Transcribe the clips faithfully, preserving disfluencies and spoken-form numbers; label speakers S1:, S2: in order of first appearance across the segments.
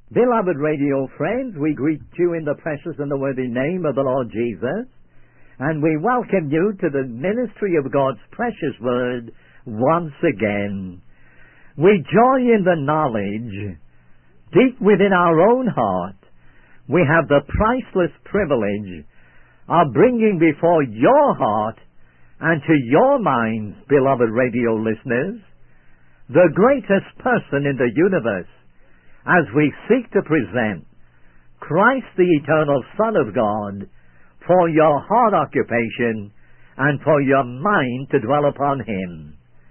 S1: Beloved radio friends, we greet you in the precious and the worthy name of the Lord Jesus, and we welcome you to the ministry of God's precious word once again. We joy in the knowledge, deep within our own heart, we have the priceless privilege of bringing before your heart and to your minds, beloved radio listeners, the greatest person in the universe, as we seek to present Christ the eternal Son of God for your heart occupation and for your mind to dwell upon Him.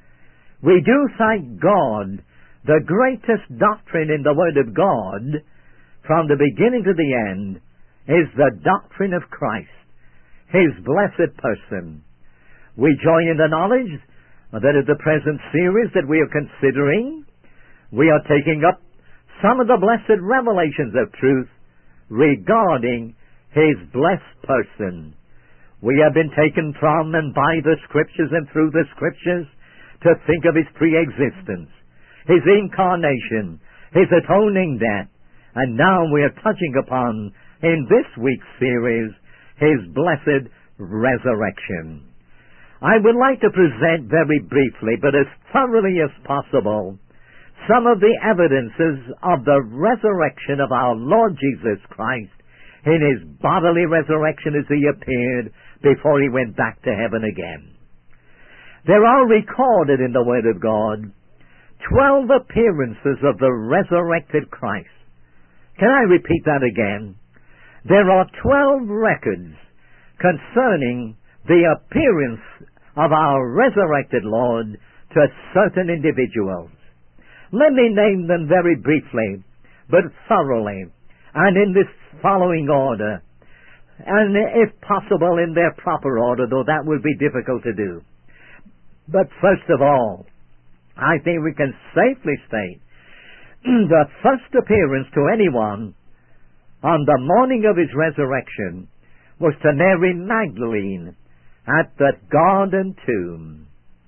S1: We do thank God. The greatest doctrine in the Word of God, from the beginning to the end, is the doctrine of Christ, His blessed person. We join in the knowledge that in the present series that we are considering, we are taking up some of the blessed revelations of truth regarding His blessed person. We have been taken from and by the Scriptures and through the Scriptures to think of His pre-existence, His incarnation, His atoning death, and now we are touching upon, in this week's series, His blessed resurrection. I would like to present very briefly, but as thoroughly as possible, some of the evidences of the resurrection of our Lord Jesus Christ in His bodily resurrection as He appeared before He went back to heaven again. There are recorded in the Word of God twelve appearances of the resurrected Christ. Can I repeat that again? There are twelve records concerning the appearance of our resurrected Lord to certain individuals. Let me name them very briefly, but thoroughly, and in this following order, and if possible in their proper order, though that would be difficult to do. But first of all, I think we can safely state the first appearance to anyone on the morning of His resurrection was to Mary Magdalene at the garden tomb.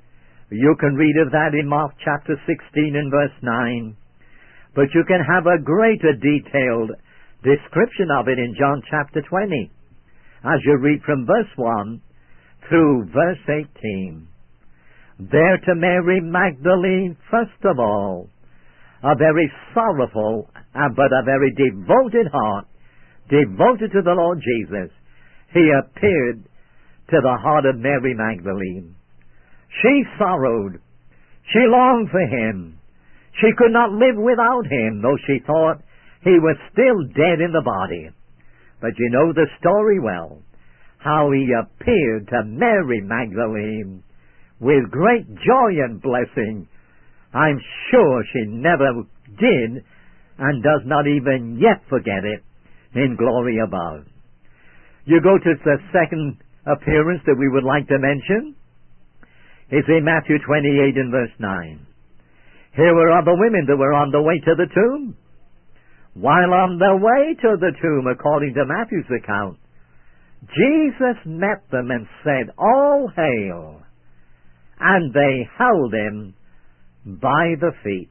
S1: You can read of that in Mark chapter sixteen and verse nine, but you can have a greater detailed description of it in John chapter twenty, as you read from verse one through verse eighteen. There to Mary Magdalene, first of all, a very sorrowful, but a very devoted heart, devoted to the Lord Jesus, He appeared to the heart of Mary Magdalene. She sorrowed. She longed for Him. She could not live without Him, though she thought He was still dead in the body. But you know the story well, how He appeared to Mary Magdalene with great joy and blessing. I'm sure she never did and does not even yet forget it in glory above. You go to the second appearance that we would like to mention. It's in Matthew twenty-eight and verse nine. Here were other women that were on the way to the tomb. While on the way to the tomb, according to Matthew's account, Jesus met them and said, "All hail!" And they held Him by the feet.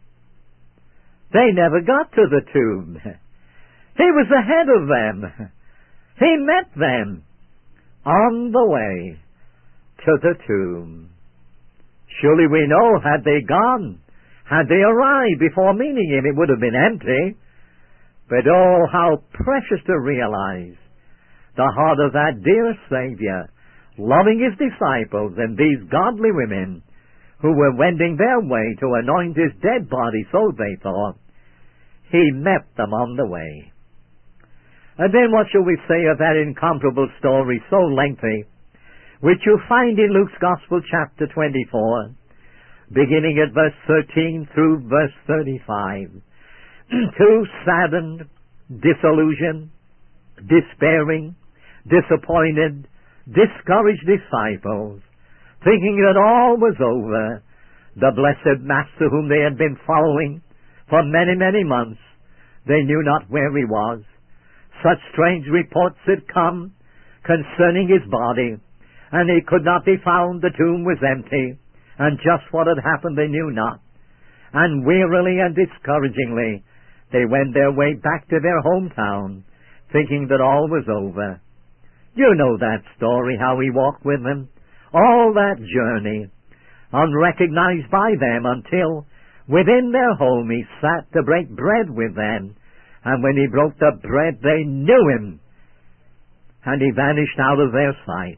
S1: They never got to the tomb. He was ahead of them. He met them on the way to the tomb. Surely we know, had they gone, had they arrived before meeting Him, it would have been empty. But oh, how precious to realize the heart of that dear Savior, loving His disciples and these godly women who were wending their way to anoint His dead body, so they thought. He met them on the way. And then what shall we say of that incomparable story, so lengthy, which you find in Luke's Gospel chapter twenty-four, beginning at verse thirteen through verse thirty-five. Two saddened, disillusioned, despairing, disappointed, discouraged disciples, thinking that all was over, the blessed Master whom they had been following for many, many months, they knew not where He was. Such strange reports had come concerning His body, and He could not be found. The tomb was empty, and just what had happened they knew not. And wearily and discouragingly they went their way back to their hometown, thinking that all was over. You know that story, how he walked with them, all that journey, unrecognized by them until within their home he sat to break bread with them. And when he broke the bread, they knew him, and he vanished out of their sight.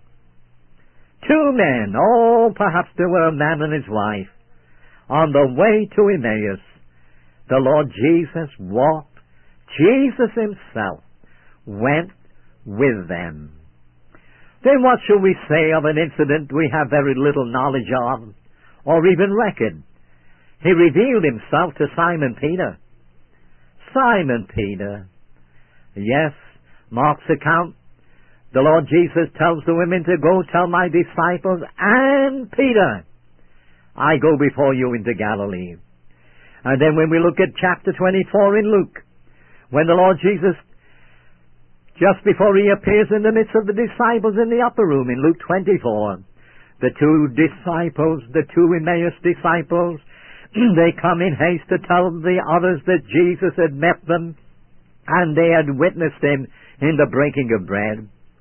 S1: Two men, oh, perhaps there were a man and his wife, on the way to Emmaus. The Lord Jesus walked. Jesus himself went with them. Then what shall we say of an incident we have very little knowledge of, or even record? He revealed himself to Simon Peter. Simon Peter. Yes, Mark's account, the Lord Jesus tells the women to go tell my disciples and Peter, I go before you into Galilee. And then when we look at chapter twenty-four in Luke, when the Lord Jesus, just before he appears in the midst of the disciples in the upper room in Luke twenty-four, the two disciples, the two Emmaus disciples, they come in haste to tell the others that Jesus had met them and they had witnessed him in the breaking of bread.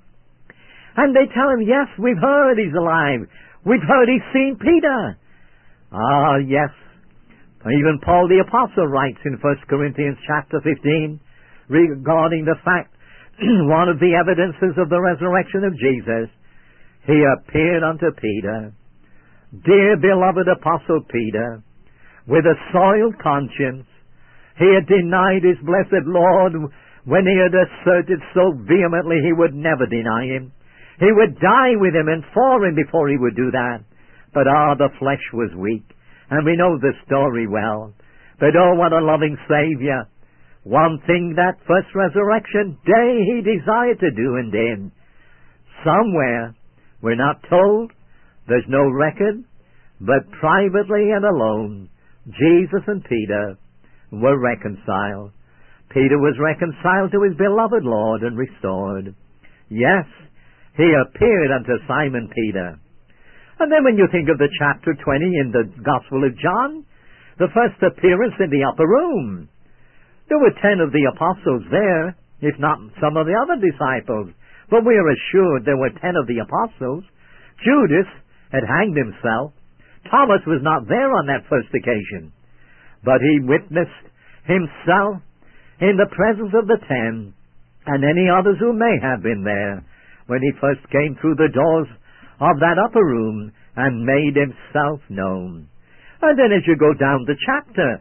S1: And they tell him, yes, we've heard he's alive. We've heard he's seen Peter. Ah, yes. Even Paul the Apostle writes in First Corinthians chapter fifteen regarding the fact, one of the evidences of the resurrection of Jesus, he appeared unto Peter. Dear beloved Apostle Peter, with a soiled conscience, he had denied his blessed Lord when he had asserted so vehemently he would never deny him. He would die with him and for him before he would do that. But ah, the flesh was weak. And we know the story well. But oh, what a loving Savior. One thing that first resurrection day he desired to do and did. Somewhere, we're not told, there's no record, but privately and alone, Jesus and Peter were reconciled. Peter was reconciled to his beloved Lord and restored. Yes, he appeared unto Simon Peter. And then when you think of the chapter twenty in the Gospel of John, the first appearance in the upper room, there were ten of the apostles there, if not some of the other disciples. But we are assured there were ten of the apostles. Judas had hanged himself. Thomas was not there on that first occasion. But he witnessed himself in the presence of the ten and any others who may have been there when he first came through the doors of that upper room and made himself known. And then as you go down the chapter,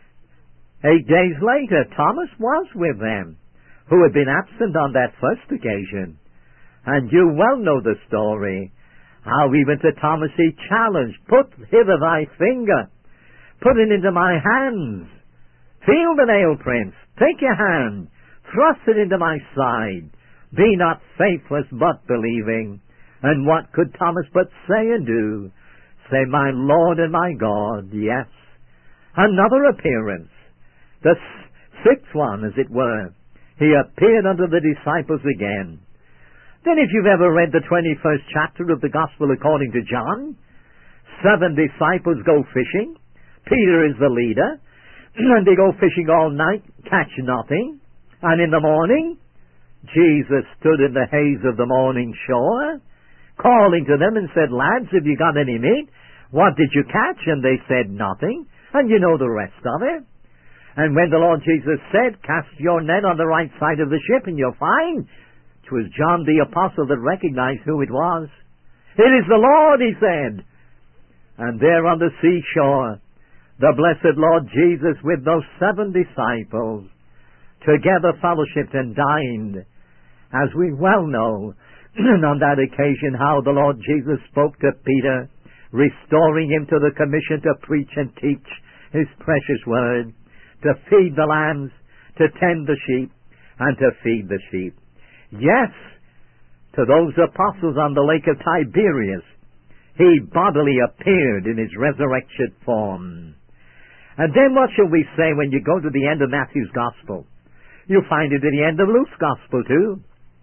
S1: eight days later, Thomas was with them, who had been absent on that first occasion. And you well know the story, how even to Thomas he challenged, put hither thy finger, put it into my hands, feel the nail prints, take your hand, thrust it into my side, be not faithless but believing. And what could Thomas but say and do? Say, my Lord and my God, yes. Another appearance, the sixth one, as it were. He appeared unto the disciples again. Then if you've ever read the twenty-first chapter of the Gospel according to John, seven disciples go fishing. Peter is the leader. And they go fishing all night, catch nothing. And in the morning, Jesus stood in the haze of the morning shore, calling to them and said, lads, have you got any meat? What did you catch? And they said, nothing. And you know the rest of it. And when the Lord Jesus said, cast your net on the right side of the ship and you'll find, it was John the Apostle that recognized who it was. It is the Lord, he said. And there on the seashore, the blessed Lord Jesus with those seven disciples together fellowshiped and dined, as we well know, and on that occasion how the Lord Jesus spoke to Peter, restoring him to the commission to preach and teach his precious word, to feed the lambs, to tend the sheep, and to feed the sheep. Yes, to those apostles on the lake of Tiberias, he bodily appeared in his resurrection form. And then what shall we say when you go to the end of Matthew's Gospel? You find it at the end of Luke's Gospel too.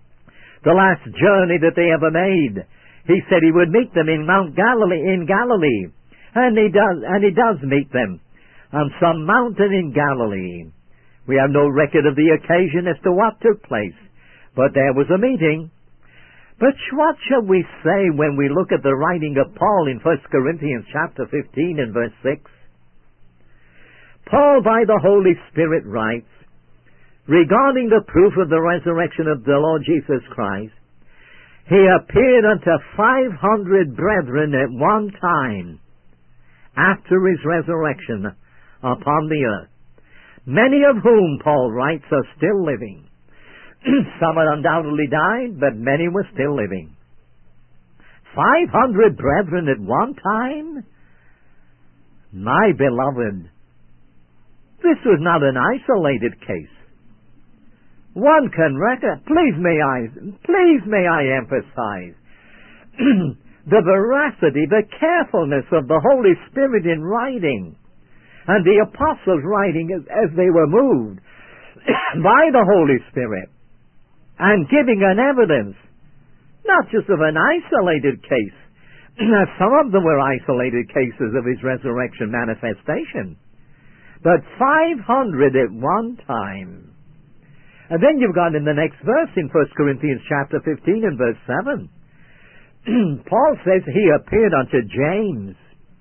S1: The last journey that they ever made, he said he would meet them in Mount Galilee, in Galilee. And he does, and he does meet them on some mountain in Galilee. We have no record of the occasion as to what took place, but there was a meeting. But what shall we say when we look at the writing of Paul in First Corinthians chapter fifteen and verse six? Paul, by the Holy Spirit, writes, regarding the proof of the resurrection of the Lord Jesus Christ, he appeared unto five hundred brethren at one time after his resurrection upon the earth, many of whom, Paul writes, are still living. Some had undoubtedly died, but many were still living. Five hundred brethren at one time? My beloved, this was not an isolated case. One can reckon, please may I, please may I emphasize, the veracity, the carefulness of the Holy Spirit in writing, and the apostles writing as, as they were moved by the Holy Spirit, and giving an evidence, not just of an isolated case. Some of them were isolated cases of his resurrection manifestation, but five hundred at one time. And then you've got in the next verse in First Corinthians chapter fifteen and verse seven, Paul says he appeared unto James.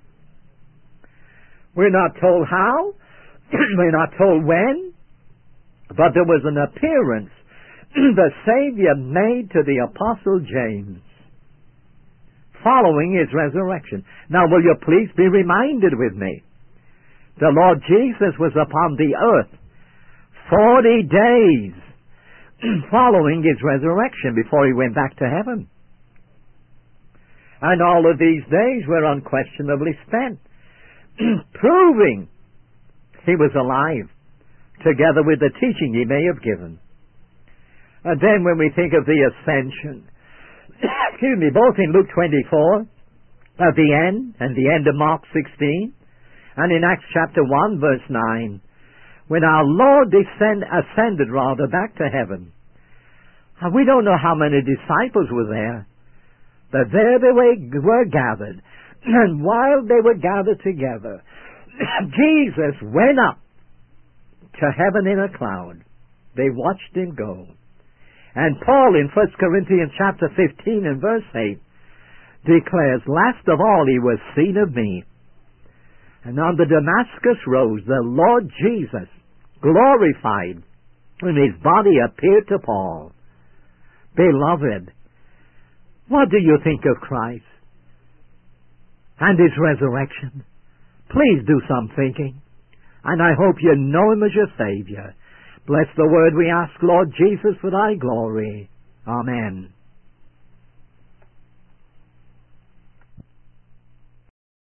S1: We're not told how, we're not told when, but there was an appearance the Savior made to the Apostle James following his resurrection. Now will you please be reminded with me, the Lord Jesus was upon the earth forty days following his resurrection before he went back to heaven. And all of these days were unquestionably spent proving he was alive, together with the teaching he may have given. And then when we think of the ascension, excuse me, both in Luke twenty-four, at the end, and the end of Mark sixteen, and in Acts chapter one, verse nine, when our Lord descend, ascended rather back to heaven, and we don't know how many disciples were there, but there they were, were gathered, and while they were gathered together, Jesus went up to heaven in a cloud. They watched him go. And Paul in First Corinthians chapter fifteen and verse eight declares, last of all he was seen of me. And on the Damascus road the Lord Jesus, glorified, and his body appeared to Paul. Beloved, what do you think of Christ and his resurrection? Please do some thinking. And I hope you know him as your Savior. Bless the word we ask, Lord Jesus, for thy glory. Amen.